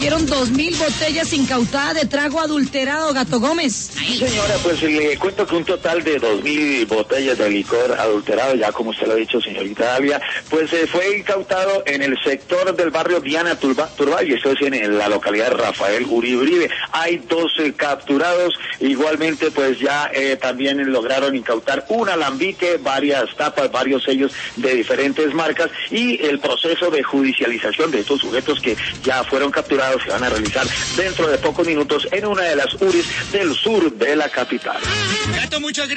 Dieron 2.000 botellas incautadas de trago adulterado, Gato Gómez. Sí, señora, pues le cuento que un total de 2.000 botellas de licor adulterado, ya como usted lo ha dicho, señorita Dalia, pues fue incautado en el sector del barrio Diana Turbay, y esto es en la localidad de Rafael Uribe. Hay 12 capturados, igualmente pues ya también lograron incautar un alambique, varias tapas, varios sellos de diferentes marcas, y el proceso de judicialización de estos sujetos que ya fueron capturados se van a realizar dentro de pocos minutos en una de las URIs del sur de la capital. Gato, muchas gracias.